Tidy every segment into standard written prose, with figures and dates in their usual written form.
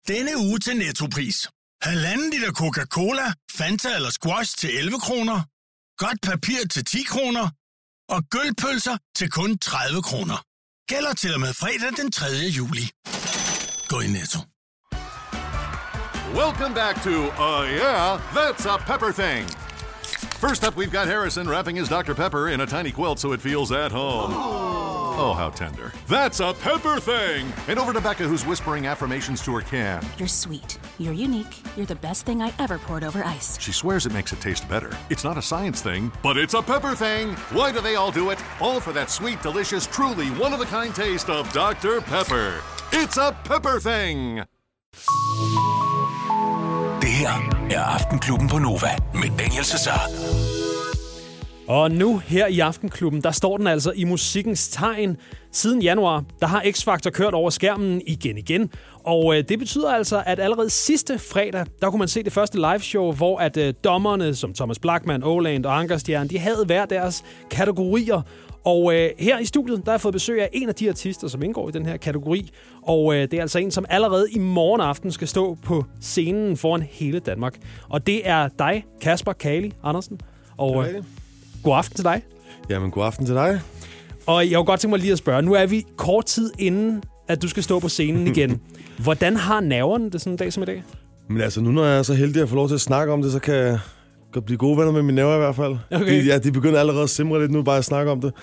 Denne uge til Nettopris. 1,5 liter Coca-Cola, Fanta eller Squash til 11 kroner. Godt papir til 10 kroner. Og gølpølser til kun 30 kroner. Gælder til og med fredag den 3. juli. Gå i Netto. Welcome back to, yeah, that's a pepper thing. First up, we've got Harrison wrapping his Dr. Pepper in a tiny quilt so it feels at home. Oh, how tender. That's a pepper thing. And over to Becca, who's whispering affirmations to her can. You're sweet. You're unique. You're the best thing I ever poured over ice. She swears it makes it taste better. It's not a science thing, but it's a pepper thing. Why do they all do it? All for that sweet, delicious, truly one-of-a-kind taste of Dr. Pepper. It's a pepper thing. Det her er Aftenklubben på Nova med Daniel Cesar. Og nu her i Aftenklubben, der står den altså i musikkens tegn. Siden januar, der har X-Factor kørt over skærmen igen. Og det betyder altså, at allerede sidste fredag, der kunne man se det første liveshow, hvor at dommerne som Thomas Blachman, Åland og Ankerstjerne, de havde hver deres kategorier. Og her i studiet, der har jeg fået besøg af en af de artister, som indgår i den her kategori. Og det er altså en, som allerede i morgen aften skal stå på scenen foran hele Danmark. Og det er dig, Kasper Kali Andersen. Og god aften til dig. Jamen, god aften til dig. Og jeg kunne godt tænke mig lige at spørge. Nu er vi kort tid inden, at du skal stå på scenen igen. Hvordan har nerverne det sådan en dag som i dag? Men altså, nu når jeg er så heldig at få lov til at snakke om det, så kan jeg blive gode venner med mine nerver i hvert fald. Okay. De begynder allerede at simre lidt nu, bare at snakke om det.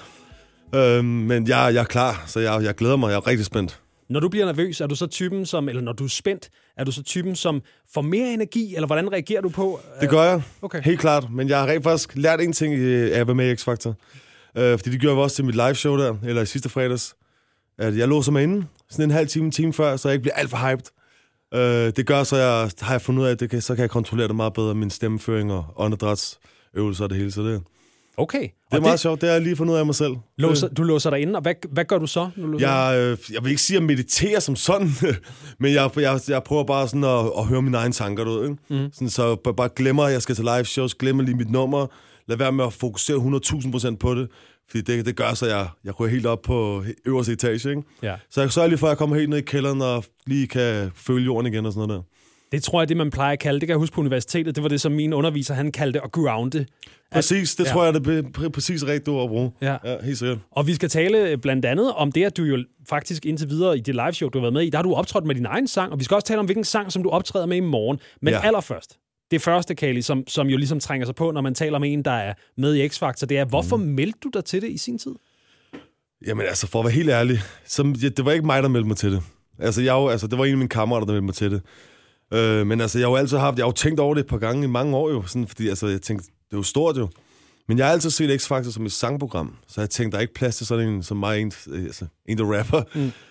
Men jeg er klar, så jeg glæder mig. Jeg er rigtig spændt. Når du bliver nervøs, er du så typen som, eller når du er spændt, er du så typen som får mere energi, eller hvordan reagerer du på? Det gør jeg, okay. Helt klart. Men jeg har rent faktisk lært en ting af at være med i X-Factor. Fordi det gjorde jeg også til mit live show der, eller i sidste fredags. At jeg låser mig inde sådan en time før, så jeg ikke bliver alt for hyped. Det gør så, har jeg fundet ud af, at så kan jeg kontrollere det meget bedre, min stemmeføring og åndedrætsøvelser og det hele. Så det, okay. Det er meget sjovt, det har jeg lige fundet ud af mig selv. Du låser dig inde, og hvad gør du så? Jeg vil ikke sige at meditere som sådan, men jeg prøver bare sådan at høre mine egne tanker, du ved, ikke? Sådan, så bare glemmer, at jeg skal til live shows, glemmer lige mit nummer, lad være med at fokusere 100.000% på det, fordi det gør så, jeg ryger helt op på øverste etage, ikke? Ja. Så jeg sørger lige for, at jeg kommer helt ned i kælderen og lige kan føle jorden igen og sådan noget der. Det tror jeg, det man plejer at kalde, det kan jeg huske på universitetet, det var det, som min underviser, han kaldte at grounde. Præcis, det tror jeg, det er præcis rigtigt ord at bruge. Ja, helt sikkert. Og vi skal tale blandt andet om det, at du jo faktisk indtil videre i det liveshow, du har været med i, der har du optrådt med din egen sang, og vi skal også tale om, hvilken sang, som du optræder med i morgen. Men allerførst, det første, Kali, som jo ligesom trænger sig på, når man taler med en, der er med i X-Factor, det er, hvorfor meldte du dig til det i sin tid? Jamen altså, for at være helt ærlig, det var ikke mig, der meldte mig til det. Altså, det var en af mine kammerater, der meldte mig til det. Men altså, jeg har jo tænkt over det et par gange i mange år jo, sådan, fordi altså, jeg tænkte, det er jo stort jo. Men jeg har altid set X-Factor som et sangprogram, så jeg tænkte, der er ikke plads til sådan en som mig, en der rapper.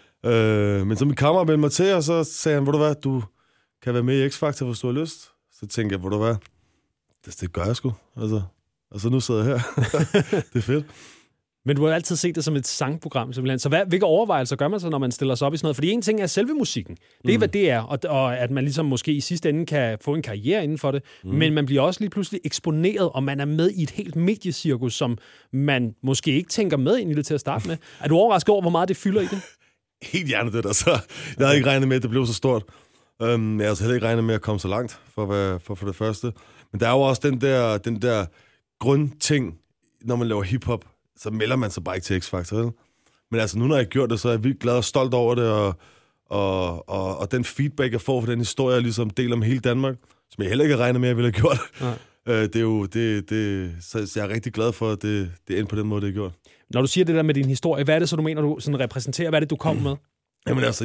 Men så min kammerat meldte mig til, og så sagde han, ved du hvad, du kan være med i X-Factor, hvis du har lyst. Så tænkte jeg, ved du hvad, det gør jeg sgu. Altså, og så nu sidder jeg her. Det er fedt. Men du har altid set det som et sangprogram, simpelthen. Så hvilke overvejelser gør man så, når man stiller sig op i sådan noget? Fordi en ting er selve musikken. Det er, hvad det er. Og at man ligesom måske i sidste ende kan få en karriere inden for det. Men man bliver også lige pludselig eksponeret, og man er med i et helt mediecirkus, som man måske ikke tænker med ind i det til at starte med. Er du overrasket over, hvor meget det fylder i det? Helt hjernedødt, altså. Jeg havde ikke regnet med, at det blev så stort. Jeg havde altså heller ikke regnet med at komme så langt, for det første. Men der er jo også den der grundting, når man laver hiphop, så melder man sig bare ikke til X-Factor, vel? Men altså, nu når jeg har gjort det, så er jeg virkelig glad og stolt over det, og den feedback, jeg får for den historie, jeg ligesom deler med hele Danmark, som jeg heller ikke har regnet med, at jeg ville have gjort. Det er jo, så jeg er rigtig glad for, at det endte på den måde, det er gjort. Når du siger det der med din historie, hvad er det så, du mener, du sådan repræsenterer? Hvad er det, du kommer med? Jamen altså,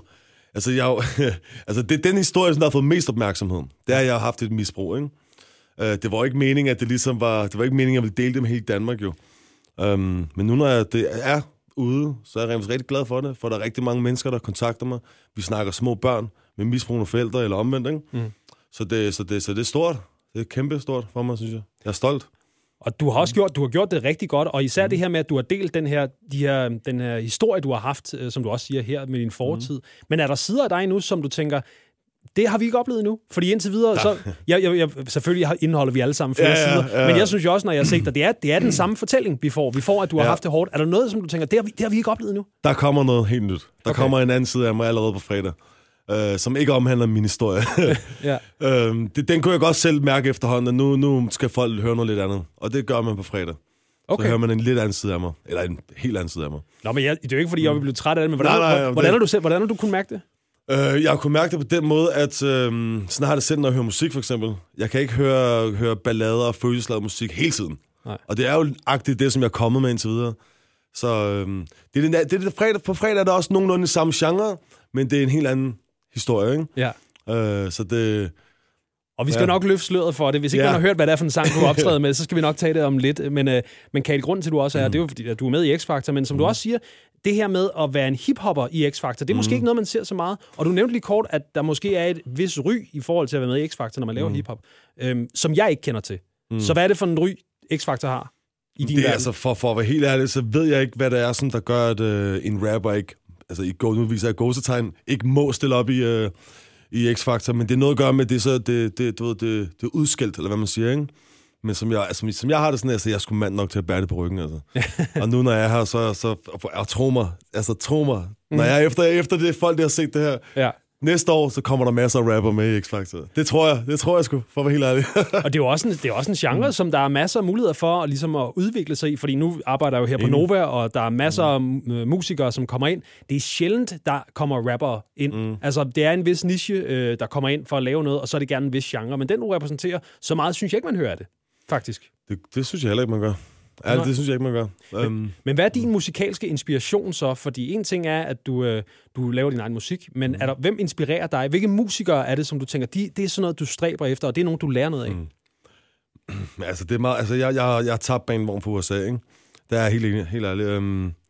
det er den historie, der har fået mest opmærksomhed. Det er, at jeg har haft et misbrug, ikke? Det var ikke meningen, at det ligesom var... Det var ikke meningen, at jeg ville dele det med hele Danmark, jo. Men nu når det er ude, så er jeg rigtig glad for det, for der er rigtig mange mennesker, der kontakter mig. Vi snakker små børn med misbrugende forældre eller omvendt, ikke? Så det er stort. Det er kæmpe stort for mig, synes jeg. Jeg er stolt. Og du har gjort det rigtig godt, og især det her med, at du har delt den her historie, du har haft, som du også siger her, med din fortid. Men er der sider af dig nu, som du tænker, det har vi ikke oplevet endnu? Fordi indtil videre, så... selvfølgelig indeholder vi alle sammen flere sider, men jeg synes jo også, når jeg har set dig, det er den samme fortælling, vi får. Vi får, at du har haft det hårdt. Er der noget, som du tænker, det har vi ikke oplevet endnu? Der kommer noget helt nyt. Der kommer en anden side af mig allerede på fredag. som ikke omhandler min historie. Ja. Den kunne jeg godt selv mærke efterhånden, at nu skal folk høre noget lidt andet. Og det gør man på fredag. Okay. Så hører man en lidt anden side af mig. Eller en helt anden side af mig. Nå, men det er jo ikke, fordi jeg vil blive træt af det, men hvordan har du kunnet mærke det? Jeg har kunnet mærke det på den måde, at sådan har det selv, når jeg hører musik, for eksempel. Jeg kan ikke høre ballader og følelsesladet musik hele tiden. Nej. Og det er jo agtigt det, som jeg er kommet med indtil videre. Så på fredag er der også nogenlunde i samme genre, men det er en helt anden historie, ikke? Ja. Så det... Og vi skal nok løfte sløret for det. Hvis ikke man har hørt, hvad det er for en sang, du optræder med, så skal vi nok tage det om lidt. Men Kale, grunden til, du også er, det er jo fordi, at du er med i X-Factor, men som du også siger, det her med at være en hiphopper i X-Factor, det er måske ikke noget, man ser så meget. Og du nævnte lige kort, at der måske er et vis ry i forhold til at være med i X-Factor, når man laver hiphop, som jeg ikke kender til. Så hvad er det for en ry, X-Factor har i din verden? Altså, for at være helt ærlig, så ved jeg ikke, hvad det er, som der gør, at en rapper ikke, altså nu viser jeg gåsetegn, ikke må stille op i X-Factor, men det er noget at gøre med det, så det er udskilt, eller hvad man siger, ikke? Men som jeg har det sådan, altså, jeg skulle mand nok til at bære det på ryggen, altså. Og nu, når jeg er her, så tro mig, når jeg efter det folk, der har set det her, næste år, så kommer der masser af rapper med i X-Factor. Det tror jeg sgu, for at være helt ærlig. Og det er jo også en genre, som der er masser af muligheder for ligesom at udvikle sig i, fordi nu arbejder jeg jo her på Nova, og der er masser af musikere, som kommer ind. Det er sjældent, der kommer rappere ind. Altså, det er en vis niche, der kommer ind for at lave noget, og så er det gerne en vis genre. Men den, du repræsenterer, så meget synes jeg ikke, man hører af det, faktisk. Det synes jeg heller ikke, man gør. Det synes jeg ikke, man gør. Men hvad er din musikalske inspiration så? Fordi en ting er, at du laver din egen musik, men hvem inspirerer dig? Hvilke musikere er det, som du tænker, det er sådan noget, du stræber efter, og det er nogen, du lærer noget af? Altså, det er meget, altså jeg har tabt banevogn på USA, ikke? Det er helt ærligt.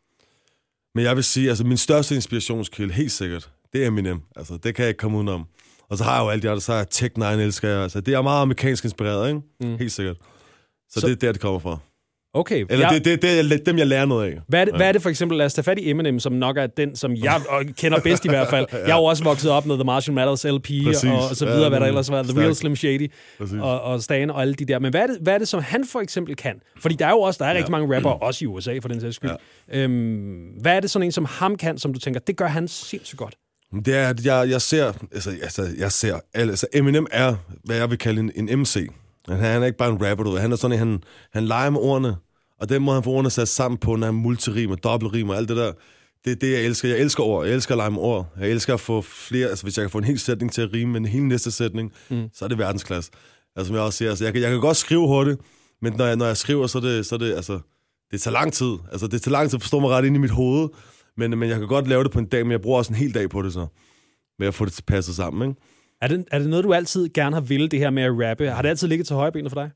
Men jeg vil sige, altså min største inspirationskilde, helt sikkert, det er Eminem. Altså, det kan jeg ikke komme udenom. Og så har jeg jo alt det, så har jeg Tech-9 elsker jeg. Altså, det er meget amerikansk inspireret, ikke? Helt sikkert. Så det er der, det kommer fra. Okay. Eller det er dem, jeg lærer noget af. Hvad er det for eksempel? Lad os tage fat i Eminem, som nok er den, som jeg kender bedst i hvert fald. Jeg har jo også vokset op med The Marshall Mathers LP og så videre, hvad der ellers var. The Real Slim Shady og Stan og alle de der. Men hvad er det, som han for eksempel kan? Fordi der er rigtig mange rappere, også i USA for den sags skyld. Ja. Hvad er det sådan en, som ham kan, som du tænker, det gør han sindssygt godt? Det er, at jeg ser... Altså, Eminem er, hvad jeg vil kalde en MC. Han er ikke bare en rapper, du ved. Han er sådan en, han leger med ordene, og den må han få ordene sat sammen på, når han multirim og dobbeltrim og alt det der. Det er det, jeg elsker. Jeg elsker ord. Jeg elsker at lege med ord. Jeg elsker at få flere... Altså, hvis jeg kan få en hel sætning til at rime med en hel næste sætning, så er det verdensklasse. Altså, som jeg også siger, altså, jeg kan godt skrive hurtigt, men når jeg skriver, så er det, altså... Det tager lang tid. Altså, det tager lang tid at forstå mig ret ind i mit hoved, men jeg kan godt lave det på en dag, men jeg bruger også en hel dag på det så. Med at få det passet sammen, ikke? Er det noget, du altid gerne har ville, det her med at rappe? Har det altid ligget til højrebenet for dig?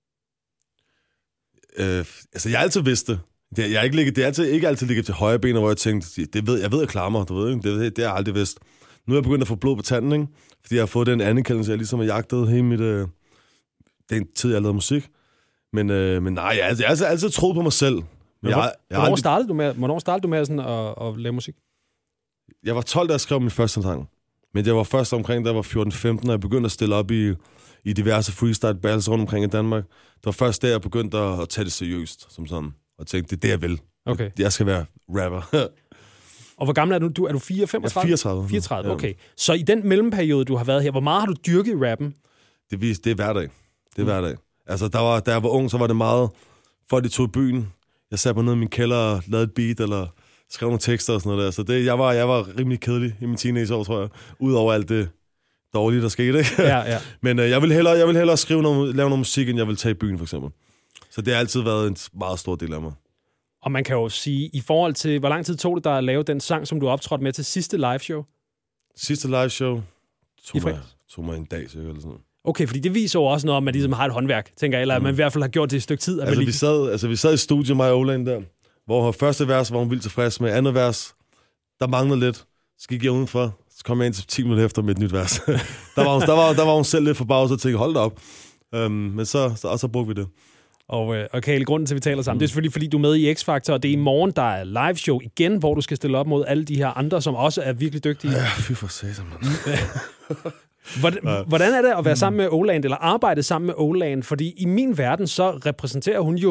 Altså, jeg har altid vidst det. Det er ikke altid ligget til højrebenet, hvor jeg tænkte, jeg ved at klare mig, du ved, ikke? Det har jeg aldrig vidst. Nu er jeg begyndt at få blod på tanden, ikke? Fordi jeg har fået den anerkendelse, jeg ligesom har jagtet hele den tid, jeg lavede musik. Men nej, jeg har altid troet på mig selv. Hvornår startede du med sådan at lave musik? Jeg var 12, da jeg skrev min første sang. Men jeg var først omkring, da jeg var 14-15, og jeg begyndte at stille op i diverse freestyle battles rundt omkring i Danmark. Det var først der, jeg begyndte at tage det seriøst, som sådan. Og tænkte, det er det, jeg vil. Okay. Jeg skal være rapper. Og hvor gammel er du? Er du 4, 35? Jeg er 34. 34, okay. Ja. Så i den mellemperiode, du har været her, hvor meget har du dyrket rappen? Det er hverdag. Det er hverdag. Altså, da jeg var ung, så var det meget, folk de tog i byen. Jeg satte mig ned i min kælder og lavede et beat, eller skrev nogle tekster og sådan noget der. Så jeg var rimelig kedelig i min teenageår, tror jeg. Udover alt det dårlige, der skete, ikke? Ja. Men jeg vil hellere lave noget musik, end jeg vil tage i byen, for eksempel. Så det har altid været en meget stor del af mig. Og man kan jo sige, i forhold til, hvor lang tid tog det dig at lave den sang, som du optrådte med til sidste liveshow? Sidste liveshow tog mig en dag, så eller sådan. Okay, fordi det viser jo også noget om, at man ligesom har et håndværk, tænker jeg, eller at man i hvert fald har gjort det et stykke tid. Vi sad i studiet, mig og Olaen der, hvor første vers var hun vildt tilfreds med, andet vers, der manglede lidt. Så gik jeg udenfor, så kom jeg ind til 10 minutter efter med et nyt vers. der var hun selv lidt forbavset og tænkte, hold da op. Men så brugte vi det. Og Kale, grunden til, at vi taler sammen, det er selvfølgelig, fordi du er med i X-Factor, og det er i morgen, der er live show igen, hvor du skal stille op mod alle de her andre, som også er virkelig dygtige. Ja, fy for satan, mand. Hvordan er det at være sammen med Olan, eller arbejde sammen med Olan? Fordi i min verden, så repræsenterer hun jo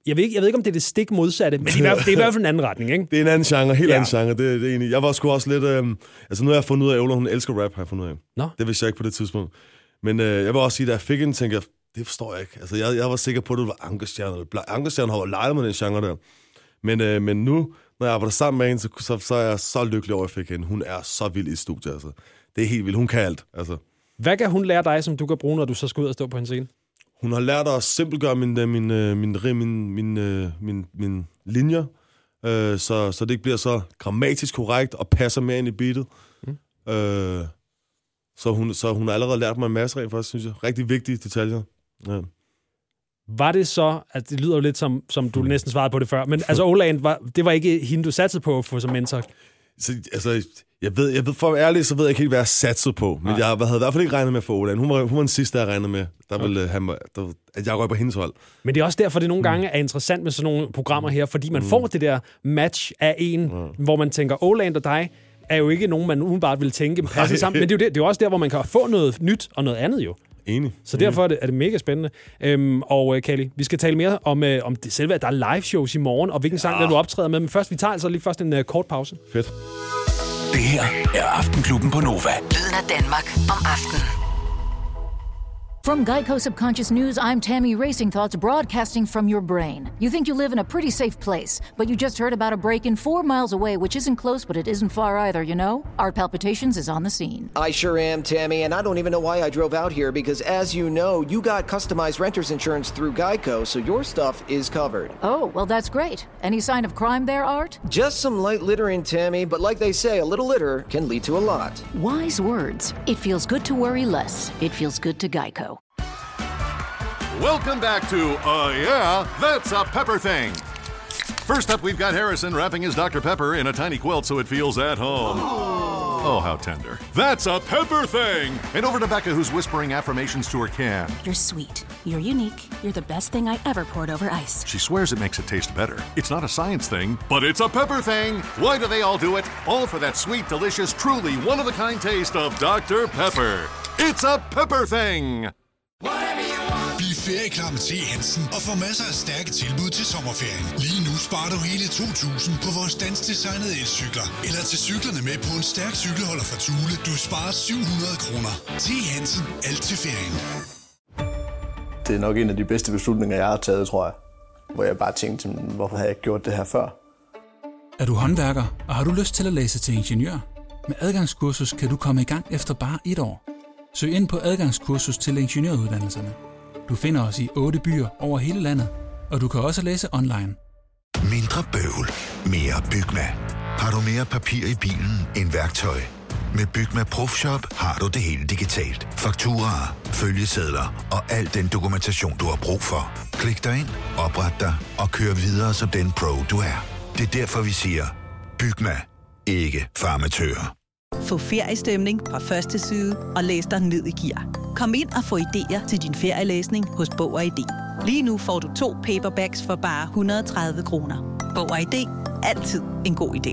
Jeg ved ikke, om det er det stik modsatte, men det er i hvert fald en anden retning, ikke? Det er en anden genre, helt anden genre, det er enig. Jeg var sgu også lidt... altså nu har jeg fundet ud af, at Ola, hun elsker rap, har jeg fundet ud af. Nå. Det vidste jeg ikke på det tidspunkt. Men jeg vil også sige, da jeg fik den, tænkte jeg, det forstår jeg ikke. Altså jeg var sikker på, at det var Ankerstjerne. Ankerstjerne har jo leget med den genre der. Men nu, når jeg arbejder sammen med hende, så er jeg så lykkelig over, at jeg fik hende. Hun er så vild i studiet, altså. Det er helt vildt. Hun kan alt, altså. Hvad kan hun lære dig, som du kan bruge, når du så skal ud og stå på en scene? Hun har lært at simpeltgøre min linjer, så det ikke bliver så grammatisk korrekt og passer mere ind i beatet. Så hun har allerede lært mig en masse rent faktisk, synes jeg. Rigtig vigtige detaljer. Ja. Var det så, at det lyder jo lidt som du næsten svarede på det før, men altså Åland, det var ikke hende, du satsede på for som mentor? Så, altså, jeg ved, for at være ærlig, så ved jeg ikke helt, hvad jeg satsede på. Men jeg havde i hvert fald ikke regnet med for Åland. Hun var den sidste, jeg regnede med. At jeg røg på hendes hold. Men det er også derfor, det nogle gange er interessant med sådan nogle programmer her, fordi man får det der match af en, hvor man tænker, Åland og dig er jo ikke nogen, man umiddelbart vil tænke passer sammen. Men det er jo også der, hvor man kan få noget nyt og noget andet jo. Enig. Så derfor er det mega spændende. Og Kali, vi skal tale mere om det selve, at der er live shows i morgen, og hvilken sang der du optræder med. Men først, vi tager altså lige først en kort pause. Fedt. Det her er Aftenklubben på Nova. Lyden af Danmark om aftenen. From Geico Subconscious News, I'm Tammy Racing Thoughts broadcasting from your brain. You think you live in a pretty safe place, but you just heard about a break-in 4 miles away, which isn't close, but it isn't far either, you know? Art Palpitations is on the scene. I sure am, Tammy, and I don't even know why I drove out here, because as you know, you got customized renter's insurance through Geico, so your stuff is covered. Oh, well, that's great. Any sign of crime there, Art? Just some light littering, Tammy, but like they say, a little litter can lead to a lot. Wise words. It feels good to worry less. It feels good to Geico. Welcome back to, yeah, that's a Pepper Thing. First up, we've got Harrison wrapping his Dr. Pepper in a tiny quilt so it feels at home. Oh, how tender. That's a Pepper Thing! And over to Becca, who's whispering affirmations to her can. You're sweet. You're unique. You're the best thing I ever poured over ice. She swears it makes it taste better. It's not a science thing, but it's a Pepper Thing! Why do they all do it? All for that sweet, delicious, truly one-of-a-kind taste of Dr. Pepper. It's a Pepper Thing! Bliv ferieklar med T. Hansen og få masser af stærke tilbud til sommerferien. Lige nu sparer du hele 2.000 på vores danskdesignede elcykler. Eller til cyklerne med på en stærk cykelholder fra Thule. Du sparer 700 kroner. T. Hansen. Alt til ferien. Det er nok en af de bedste beslutninger, jeg har taget, tror jeg. Hvor jeg bare tænkte, hvorfor har jeg ikke gjort det her før? Er du håndværker, og har du lyst til at læse til ingeniør? Med adgangskursus kan du komme i gang efter bare 1 år. Søg ind på adgangskursus til ingeniøruddannelserne. Du finder os i 8 byer over hele landet, og du kan også læse online. Mindre bøvl. Mere Bygma. Har du mere papir i bilen end værktøj? Med Bygma Profshop har du det hele digitalt. Fakturaer, følgesedler og al den dokumentation, du har brug for. Klik dig ind, opret dig og kør videre som den pro, du er. Det er derfor, vi siger, Bygma. Ikke farmatører. Få feriestemning fra første side og læs dig ned i gear. Kom ind og få idéer til din ferielæsning hos Bog og ID. Lige nu får du 2 paperbacks for bare 130 kroner. Bog og ID. Altid en god idé.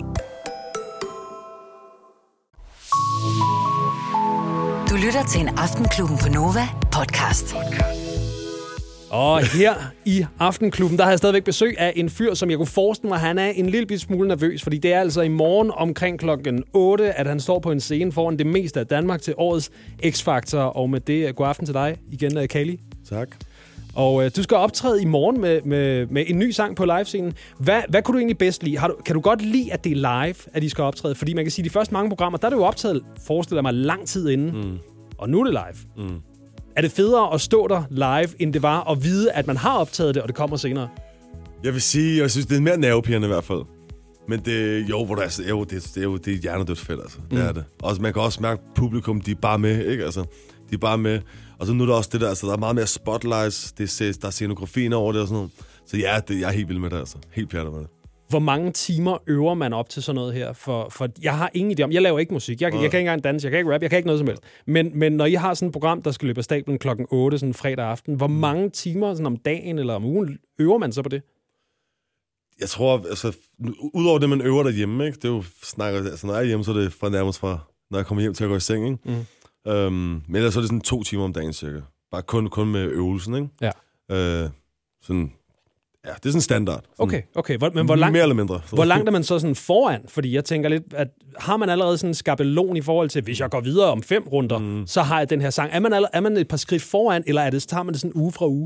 Du lytter til en Aftenklubben på Nova podcast. Og her i Aftenklubben, der har jeg stadigvæk besøg af en fyr, som jeg kunne forestille mig, han er en lille smule nervøs, fordi det er altså i morgen omkring klokken 8, at han står på en scene foran det meste af Danmark til årets X-Factor. Og med det, god aften til dig igen, Kali. Tak. Og du skal optræde i morgen med en ny sang på livescenen. Hvad kunne du egentlig bedst lide? Kan du godt lide, at det er live, at de skal optræde? Fordi man kan sige, at de første mange programmer, der er det jo optaget, forestiller mig, lang tid inden. Og nu er det live. Er det federe at stå der live, end det var at vide, at man har optaget det, og det kommer senere? Jeg vil sige, jeg synes, det er mere nervepirrende i hvert fald. Men det, det er hjernedødt fedt, altså. Det er det. Og man kan også mærke, at publikum, de er bare med, ikke? Altså, de er bare med. Og så nu er der også det der, altså, der er meget mere spotlights, der er scenografien over det og sådan noget. Så ja, jeg er helt vild med det, altså. Helt pjattet med det. Hvor mange timer øver man op til sådan noget her? For jeg har ingen idé om... Jeg laver ikke musik. Jeg kan ikke engang danse, jeg kan ikke rap, jeg kan ikke noget som helst. Men når I har sådan et program, der skal løbe af stablen klokken 8, sådan fredag aften, hvor mange timer sådan om dagen eller om ugen øver man så på det? Jeg tror, altså... Udover det, man øver derhjemme, ikke? Det er jo snakker... Altså, når jeg er hjemme, så er det nærmest fra... Når jeg kommer hjem til at gå i seng, ikke? Men ellers så er det sådan 2 timer om dagen cirka. Bare kun med øvelsen, ikke? Ja. Sådan Ja, det er sådan standard. Okay. Men hvor langt, mere eller mindre. Hvor langt er man så sådan foran? Fordi jeg tænker lidt, at har man allerede sådan en skabelon i forhold til, hvis jeg går videre om 5 runder, så har jeg den her sang. Er man et par skridt foran, eller tager man det sådan uge fra uge?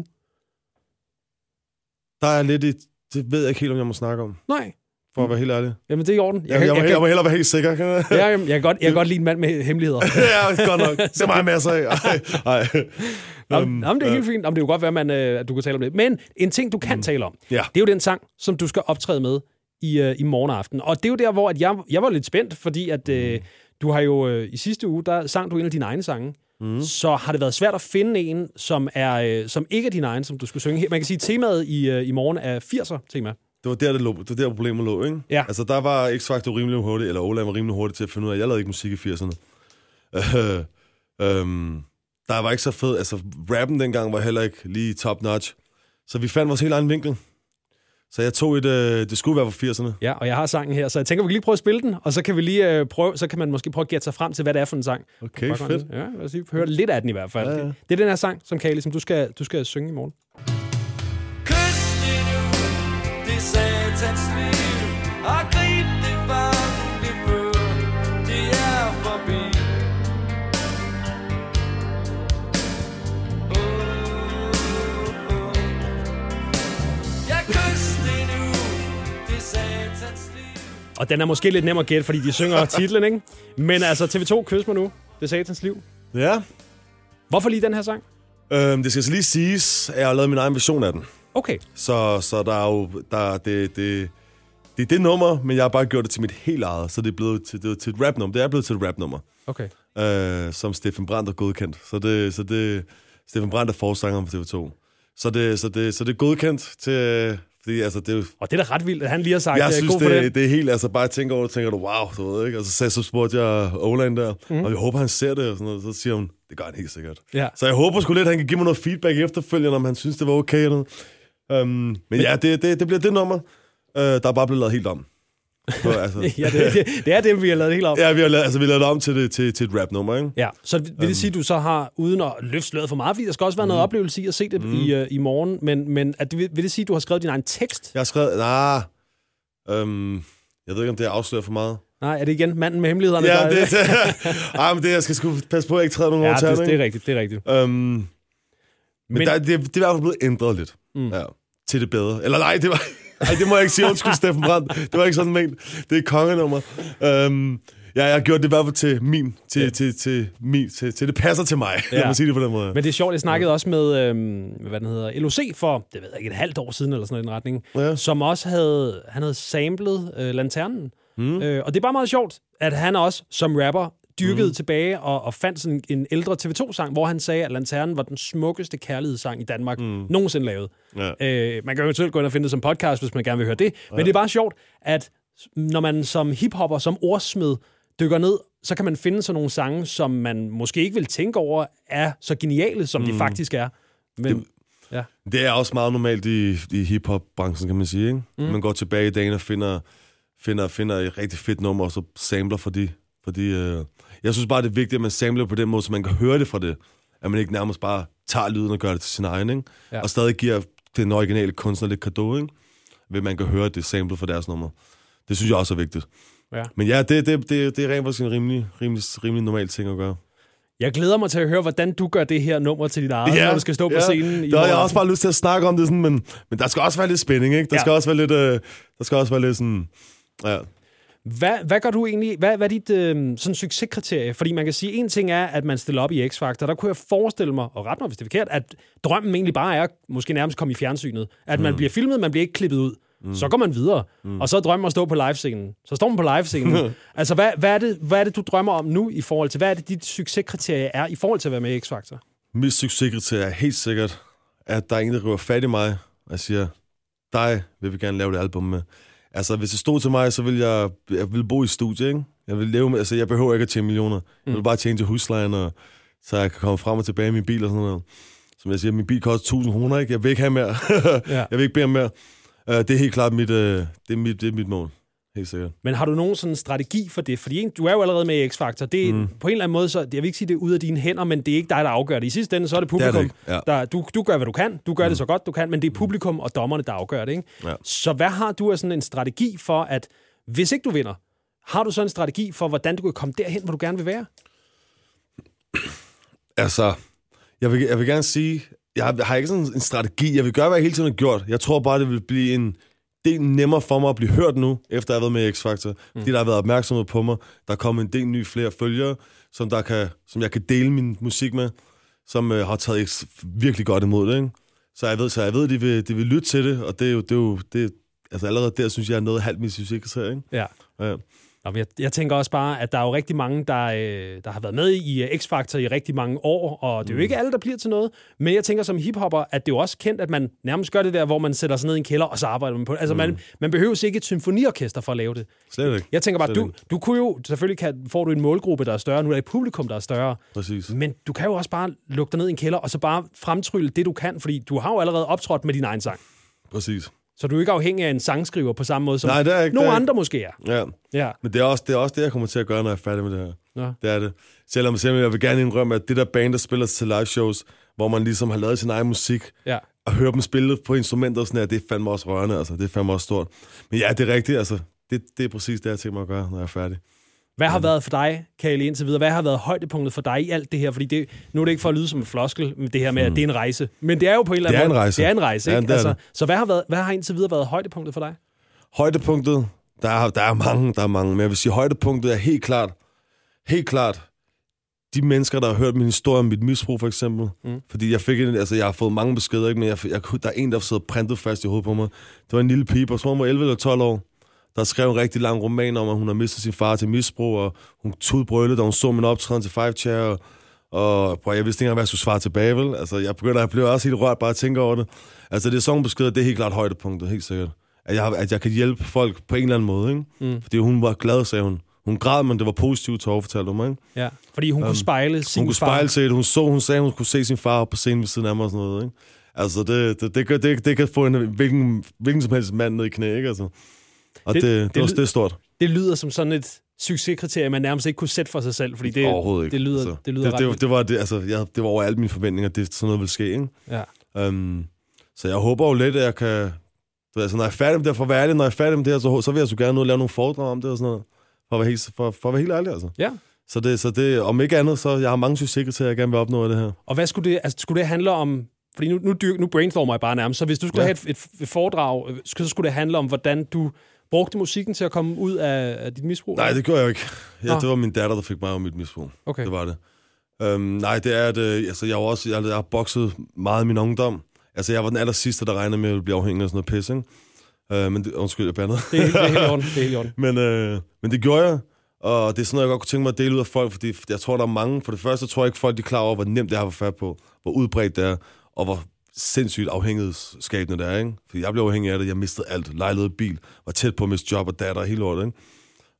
Der er lidt det ved jeg ikke helt, om jeg må snakke om. Nej. For at være helt ærlig. Jamen, det er i orden. Jeg må hellere være helt sikker. Jeg kan godt lide en mand med hemmeligheder. Ja, godt nok. Det er meget masser af. Jamen, det er helt fint. Det er jo godt være, at du kan tale om det. Men en ting, du kan tale om, det er jo den sang, som du skal optræde med i morgen aften. Og det er jo der, hvor at jeg var lidt spændt, fordi at du har jo i sidste uge, der sang du en af dine egne sange. Så har det været svært at finde en, som ikke er din egen, som du skulle synge. Man kan sige, at temaet i morgen er 80'er-tema. Det var der problemet lå, ikke? Ja. Altså, der var X-Factor rimelig hurtigt, eller Ola var rimelig hurtigt til at finde ud af, at jeg lavede ikke musik i 80'erne. Der var ikke så fed. Altså, rappen dengang var heller ikke lige top-notch. Så vi fandt vores helt egen vinkel. Så jeg tog det skulle være for 80'erne. Ja, og jeg har sangen her, så jeg tænker, vi kan lige prøve at spille den, og så kan vi lige så kan man måske prøve at gætte sig frem til, hvad det er for en sang. Okay, fedt. Ja, lad os lige høre lidt af den i hvert fald. Ja. Det er den her sang, som Kali, som du skal synge i morgen. Det satans liv, og grib det fange det før, det er forbi. Jeg kysser det nu, det satans liv. Og den er måske lidt nem at gætte, fordi de synger titlen, ikke? Men altså, TV2, kys mig nu, det satans liv. Ja. Hvorfor lige den her sang? Det skal så lige siges, at jeg har lavet min egen version af den. Okay. Så der er jo... Det er det nummer, men jeg har bare gjort det til mit helt eget, så det er blevet til et rap-nummer. Det er blevet til et rap-nummer. Okay. Som Steffen Brandt er godkendt. Så det Steffen Brandt er forsanger på TV2. Så det er godkendt til... Fordi, altså, det er jo, og det er da ret vildt, at han lige har sagt, jeg synes, god for det er helt... Altså, bare tænker over det, tænker du, wow, du ved ikke? Og så spurgte jeg Oland der, og jeg håber, han ser det, og sådan noget. Så siger hun, det gør han helt sikkert. Ja. Så jeg håber sgu lidt, at han kan give mig noget feedback efterfølgende, om han synes, det var okay eller noget. Men ja, det bliver det nummer, der er bare blevet lavet helt om. Så, altså. Ja, det er det, vi har lavet helt om. Ja, vi har lavet det om til et rap-nummer, ikke? Ja, så vil det sige, at du så har, uden at løfte sløret for meget, fordi der skal også være noget oplevelse i at se det i morgen, men vil det sige, at du har skrevet din egen tekst? Jeg har skrevet, jeg ved ikke, om det afslører for meget. Nej, er det igen manden med hemmelighederne? Ja, men jeg skal sgu passe på, at jeg ikke træder nogen over til det er rigtigt, det er rigtigt. Men det er i hvert fald blevet ændret lidt til det bedre. Eller nej, det må jeg ikke sige. Undskyld, Steffen Brandt. Det var ikke sådan ment. Det er kongenummer. Jeg har gjort det i hvert fald til det passer til mig. Lad mig sige det på den måde. Men det er sjovt, jeg snakkede også med, LOC for, det ved jeg ikke, et halvt år siden, eller sådan en retning, som også havde samlet Lanternen. Og det er bare meget sjovt, at han også som rapper dyrkede tilbage og fandt sådan en ældre TV2-sang, hvor han sagde, at Lanternen var den smukkeste kærlighedssang i Danmark nogensinde lavet. Ja. Man kan jo eventuelt gå ind og finde det som podcast, hvis man gerne vil høre det. Men det er bare sjovt, at når man som hiphopper, som ordsmed, dykker ned, så kan man finde sådan nogle sange, som man måske ikke vil tænke over, er så geniale, som de faktisk er. Men, det er også meget normalt i hiphop-branchen, kan man sige. Ikke? Man går tilbage i dagen og finder et rigtig fedt nummer, og så samler for de... jeg synes bare, det er vigtigt, at man samler på den måde, så man kan høre det fra det. At man ikke nærmest bare tager lyden og gør det til sin egen, ikke? Ja. Og stadig giver den originale kunstner lidt cadeau, ikke? Ved man kan høre det samlet for deres nummer. Det synes jeg også er vigtigt. Ja. Men ja, det er rent faktisk en rimelig normal ting at gøre. Jeg glæder mig til at høre, hvordan du gør det her nummer til dit eget, når du skal stå på scenen. Jeg har også bare lyst til at snakke om det, sådan, men der skal også være lidt spænding, ikke? Der skal også være lidt sådan... Ja. Hvad gør du egentlig? Hvad er dit sådan succeskriterie? Fordi man kan sige, en ting er, at man stiller op i X-Factor. Der kunne jeg forestille mig, og ret mig, hvis det er forkert, at drømmen egentlig bare er, måske nærmest komme i fjernsynet. At man bliver filmet, man bliver ikke klippet ud. Så går man videre. Og så drømmer man at stå på livescenen. Så står man på livescenen. Altså, hvad er det, du drømmer om nu i forhold til? Hvad er det, dit succeskriterie er i forhold til at være med i X-Factor? Mit succeskriterie er helt sikkert, at der er ingen, der river fat i mig og siger, dig vil vi gerne lave det album med. Altså, hvis det stod til mig, så ville jeg bo i studie, ikke? Jeg vil leve med, altså, jeg behøver ikke at tjene millioner. Jeg vil bare tjene til huslejen, så jeg kan komme frem og tilbage i min bil og sådan noget. Som jeg siger, min bil koster 1.000 kroner, ikke? Jeg vil ikke have mere. Jeg vil ikke bede om mere. Det er helt klart det er mit mål. Helt sikkert. Men har du nogen sådan strategi for det? Fordi du er jo allerede med i X-Factor. Det er på en eller anden måde, så jeg vil ikke sige, det er ude af dine hænder, men det er ikke dig, der afgør det. I sidste ende, så er det publikum. Det er det ikke. Du gør, hvad du kan. Du gør det så godt, du kan, men det er publikum og dommerne, der afgør det. Ikke? Ja. Så hvad har du af sådan en strategi for, at hvis ikke du vinder, har du så en strategi for, hvordan du kan komme derhen, hvor du gerne vil være? Altså, jeg vil gerne sige, jeg har ikke sådan en strategi. Jeg vil gøre, hvad jeg hele tiden har gjort. Jeg tror bare, det vil blive en del nemmere for mig at blive hørt nu, efter jeg har været med i X-Factor. Fordi der har været opmærksomhed på mig. Der er kommet en del flere følgere, som jeg kan dele min musik med, som har taget virkelig godt imod det. Ikke? Så jeg ved, de vil lytte til det, og det er jo altså allerede der, synes jeg, er noget halvt min musik. Ikke? Ja. Ja. Jeg tænker også bare, at der er jo rigtig mange, der har været med i X-Factor i rigtig mange år, og det er jo ikke alle, der bliver til noget. Men jeg tænker som hiphopper, at det er jo også kendt, at man nærmest gør det der, hvor man sætter sig ned i en kælder, og så arbejder man på det. Altså man behøver ikke et symfoniorkester for at lave det. Slet ikke. Jeg tænker bare, du kunne jo, selvfølgelig får du en målgruppe, der er større, nu er det et publikum, der er større. Præcis. Men du kan jo også bare lukke dig ned i en kælder, og så bare fremtrylle det, du kan, fordi du har jo allerede optrådt med din egen sang. Præcis. Så du er ikke afhængig af en sangskriver på samme måde, som nogle andre måske er. Ja. Men det er også det, jeg kommer til at gøre, når jeg er færdig med det her. Ja. Det er det. Selvom jeg vil gerne indrømme, at det der band, der spiller til live shows, hvor man ligesom har lavet sin egen musik, og hører dem spille på instrumenter og sådan her, det er fandme også rørende, altså. Det er fandme også stort. Men ja, det er rigtigt, altså. Det er præcis det, jeg tænker mig at gøre, når jeg er færdig. Hvad har været for dig, Kali, indtil videre? Hvad har været højdepunktet for dig i alt det her? Fordi nu er det ikke for at lyde som en floskel, med det her med, at det er en rejse. Men det er jo på en eller anden måde. Det er en rejse, ikke? Ja, så hvad har indtil videre været højdepunktet for dig? Højdepunktet? Der er mange. Men jeg vil sige, højdepunktet er helt klart de mennesker, der har hørt min historie om mit misbrug, for eksempel. Fordi jeg har fået mange beskeder, ikke? Men der er en, der har siddet printet fast i hovedet på mig. Det var en lille pige, jeg tror hun var 11 eller 12 år. Der skrev en rigtig lang roman om, at hun har mistet sin far til misbrug, og hun tudbrølede, da hun så min optræden til Five Chair, og jeg vidste ikke engang, hvad jeg skulle svare tilbage, vel? Altså, jeg blev også helt rørt bare at tænke over det. Altså, det er sådan nogle beskeder, det er helt klart højdepunktet, helt sikkert. At jeg kan hjælpe folk på en eller anden måde, ikke? Fordi hun var glad, sagde hun. Hun græd, men det var positivt til fortalte hun mig, ikke? Ja, fordi hun kunne spejle sin far. Hun kunne spejle sig, hun sagde, hun kunne se sin far på scenen ved siden af mig og sådan noget, ikke? Altså, det kan få en hvilken som helst mand ned i knæ, ikke? Altså. Og det er stort. Det lyder som sådan et succeskriterie, man nærmest ikke kunne sætte for sig selv, fordi det, overhovedet ikke. Det lyder det var over alle mine forventninger, det sådan noget vil ske, ikke? Ja. Så jeg håber jo lidt, at jeg kan... Altså, når jeg er færdig med det, så vil jeg så gerne nu lave nogle foredrag om det og sådan noget. For at være helt ærlig, altså. Ja. Så det, om ikke andet, så jeg har mange succeskriterier, jeg gerne vil opnå af det her. Og hvad skulle det handle om? Fordi nu brainstormer jeg bare nærmest, så hvis du skulle have et foredrag, så skulle det handle om, hvordan du brugte musikken til at komme ud af dit misbrug? Nej, det gjorde jeg ikke. Det var min datter, der fik mig af mit misbrug. Okay. Det var det. Nej, det er det. Altså, jeg har bokset meget i min ungdom. Altså, jeg var den aller sidste, der regnede med at blive afhængig af sådan noget pis, ikke? Men undskyld, jeg bandede. Det er helt orden. Men det gjorde jeg. Og det er sådan noget, jeg godt kunne tænke mig at dele ud af folk, fordi jeg tror, der er mange. For det første tror jeg ikke, folk er klar over, hvor nemt det har at få fat på, hvor udbredt det er, og hvor sindssygt afhængighedsskabende det er, ikke? Fordi jeg blev afhængig af det, jeg mistede alt. Lejlighed, bil, var tæt på at miste job og datter, hele året, ikke?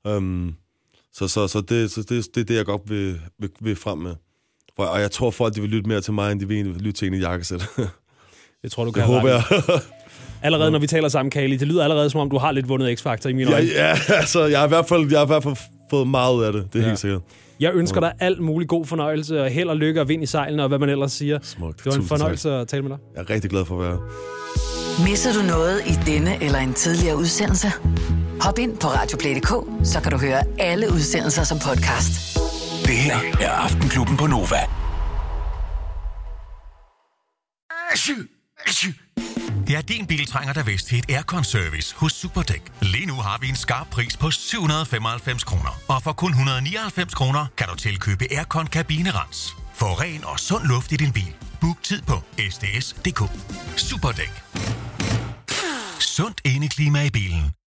Så det er det, jeg godt vil frem med. Og jeg tror, folk de vil lytte mere til mig, end de vil lytte til en i jakkesæt. Det tror du kan. Det håber jeg. Allerede når vi taler sammen, Kali, det lyder allerede som om, du har lidt vundet X-Factor i mine øjne. Ja, altså, jeg har i hvert fald fået meget ud af det. Det er helt sikkert. Jeg ønsker dig alt mulig god fornøjelse, og held og lykke og vind i sejlene, og hvad man ellers siger. Smukt. Det var en fornøjelse at tale med dig. Jeg er rigtig glad for at være her. Misser du noget i denne eller en tidligere udsendelse? Hop ind på radioplay.dk, så kan du høre alle udsendelser som podcast. Det her er Aftenklubben på Nova. Ja, din bil trænger dig vist til et aircon-service hos Superdæk. Lige nu har vi en skarp pris på 795 kroner. Og for kun 199 kroner kan du tilkøbe aircon-kabinerens. Få ren og sund luft i din bil. Book tid på sds.dk. Superdæk. Sundt indeklima i bilen.